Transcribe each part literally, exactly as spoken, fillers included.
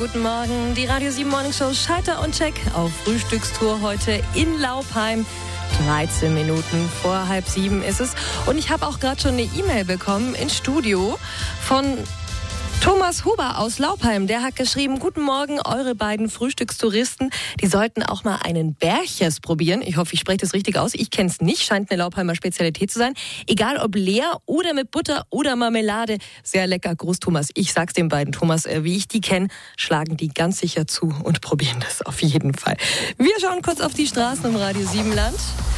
guten Morgen. Die Radio sieben Morning Show Schalter und Check auf Frühstückstour heute in Laupheim. dreizehn Minuten vor halb sieben ist es. Und ich habe auch gerade schon eine E-Mail bekommen ins Studio von Thomas Huber aus Laupheim. Der hat geschrieben: Guten Morgen, eure beiden Frühstückstouristen. Die sollten auch mal einen Berches probieren. Ich hoffe, ich spreche das richtig aus. Ich kenne es nicht. Scheint eine Laupheimer Spezialität zu sein. Egal ob leer oder mit Butter oder Marmelade. Sehr lecker. Gruß, Thomas. Ich sag's den beiden, Thomas, wie ich die kenne, schlagen die ganz sicher zu und probieren das auf jeden Fall. Wir schauen kurz auf die Straßen im Radio sieben Land.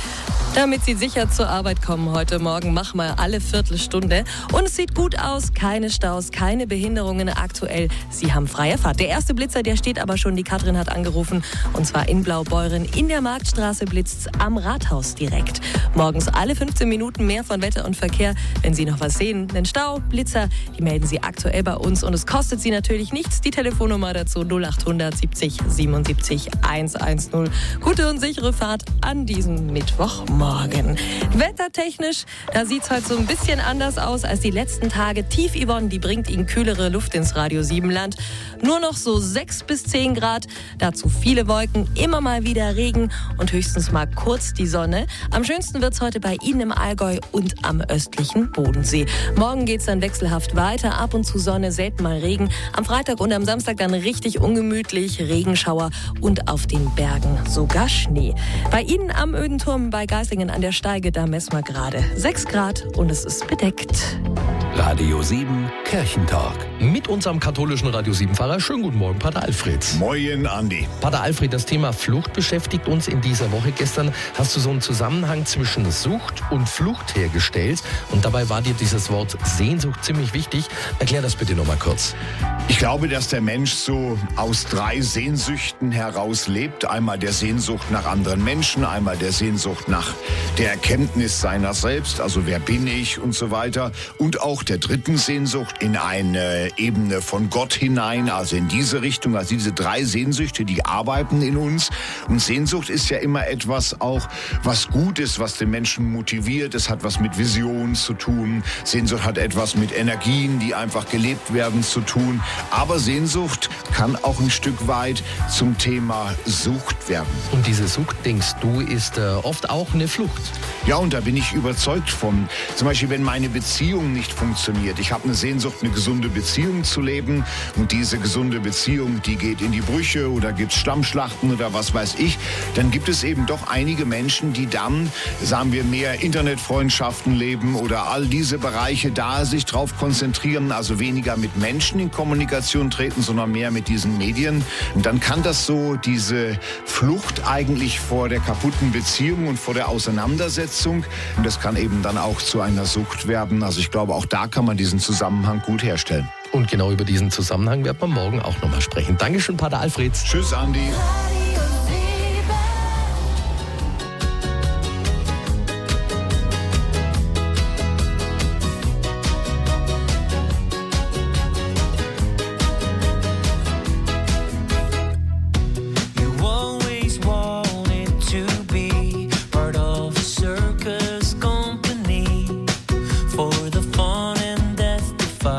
Damit Sie sicher zur Arbeit kommen heute Morgen, machen wir alle Viertelstunde. Und es sieht gut aus, keine Staus, keine Behinderungen aktuell. Sie haben freie Fahrt. Der erste Blitzer, der steht aber schon. Die Katrin hat angerufen. Und zwar in Blaubeuren. In der Marktstraße blitzt's am Rathaus direkt. Morgens alle fünfzehn Minuten mehr von Wetter und Verkehr. Wenn Sie noch was sehen, einen Stau, Blitzer, die melden Sie aktuell bei uns. Und es kostet Sie natürlich nichts. Die Telefonnummer dazu null achthundert siebzig siebenundsiebzig hundertzehn. Gute und sichere Fahrt an diesem Mittwochmorgen. Morgen. Wettertechnisch, da sieht es heute so ein bisschen anders aus als die letzten Tage. Tief Yvonne, die bringt Ihnen kühlere Luft ins Radio sieben Land. Nur noch so sechs bis zehn Grad, dazu viele Wolken, immer mal wieder Regen und höchstens mal kurz die Sonne. Am schönsten wird es heute bei Ihnen im Allgäu und am östlichen Bodensee. Morgen geht es dann wechselhaft weiter, ab und zu Sonne, selten mal Regen. Am Freitag und am Samstag dann richtig ungemütlich, Regenschauer und auf den Bergen sogar Schnee. Bei Ihnen am Ödenturm bei Geislingen an der Steige, da messen wir gerade sechs Grad und es ist bedeckt. Radio sieben Kirchentag. Mit unserem katholischen Radio sieben Pfarrer. Schönen guten Morgen, Pater Alfred. Moin, Andi. Pater Alfred, das Thema Flucht beschäftigt uns in dieser Woche. Gestern hast du so einen Zusammenhang zwischen Sucht und Flucht hergestellt. Und dabei war dir dieses Wort Sehnsucht ziemlich wichtig. Erklär das bitte nochmal kurz. Ich glaube, dass der Mensch so aus drei Sehnsüchten heraus lebt. Einmal der Sehnsucht nach anderen Menschen, einmal der Sehnsucht nach der Erkenntnis seiner selbst, also wer bin ich und so weiter. Und auch der dritten Sehnsucht in eine Ebene von Gott hinein, also in diese Richtung. Also diese drei Sehnsüchte, die arbeiten in uns. Und Sehnsucht ist ja immer etwas auch, was gut ist, was den Menschen motiviert. Es hat was mit Vision zu tun. Sehnsucht hat etwas mit Energien, die einfach gelebt werden, zu tun. Aber Sehnsucht kann auch ein Stück weit zum Thema Sucht werden. Und diese Sucht, denkst du, ist äh, oft auch eine Flucht? Ja, und da bin ich überzeugt von. Zum Beispiel, wenn meine Beziehung nicht funktioniert. Ich habe eine Sehnsucht, eine gesunde Beziehung zu leben. Und diese gesunde Beziehung, die geht in die Brüche oder gibt's Stammschlachten oder was weiß ich. Dann gibt es eben doch einige Menschen, die dann, sagen wir, mehr Internetfreundschaften leben oder all diese Bereiche da sich drauf konzentrieren. Also weniger mit Menschen in Kommunikation treten, sondern mehr mit diesen Medien. Und dann kann das so diese Flucht eigentlich vor der kaputten Beziehung und vor der Auseinandersetzung. Und das kann eben dann auch zu einer Sucht werden. Also ich glaube, auch da kann man diesen Zusammenhang gut herstellen. Und genau über diesen Zusammenhang werden wir morgen auch nochmal sprechen. Dankeschön, Pater Alfred. Tschüss, Andi.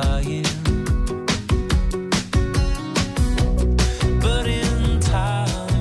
But in time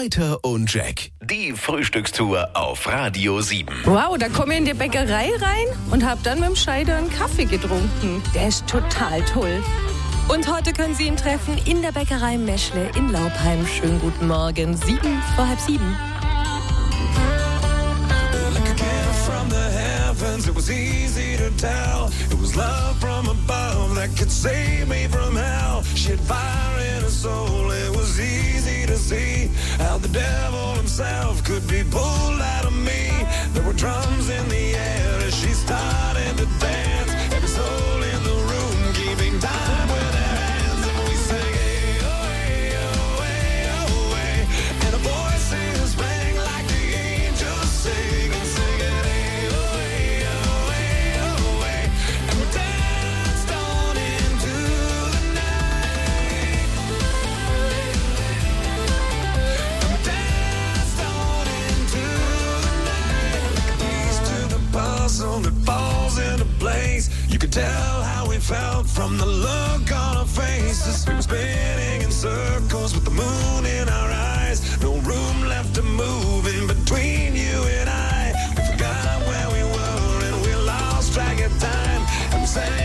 Scheiter und Jack. Die Frühstückstour auf Radio sieben. Wow, da komme ich in die Bäckerei rein und habe dann mit dem Scheider einen Kaffee getrunken. Der ist total toll. Und heute können Sie ihn treffen in der Bäckerei Meschle in Laupheim. Schönen guten Morgen, sieben vor halb sieben. It was easy to tell. It was love from above that could save me from hell. She had fire in her soul. It was easy to see how the devil himself could be pulled out of me. There were drums in the air as she started to dance. Every soul in the room keeping time with their hands. And we sang, hey, oh, hey, oh, hey, oh, hey. And our voices rang like the angels sing and sing it. That falls into place. You could tell how we felt from the look on our faces. We were spinning in circles with the moon in our eyes. No room left to move in between you and I. We forgot where we were and we lost track of time. And we sang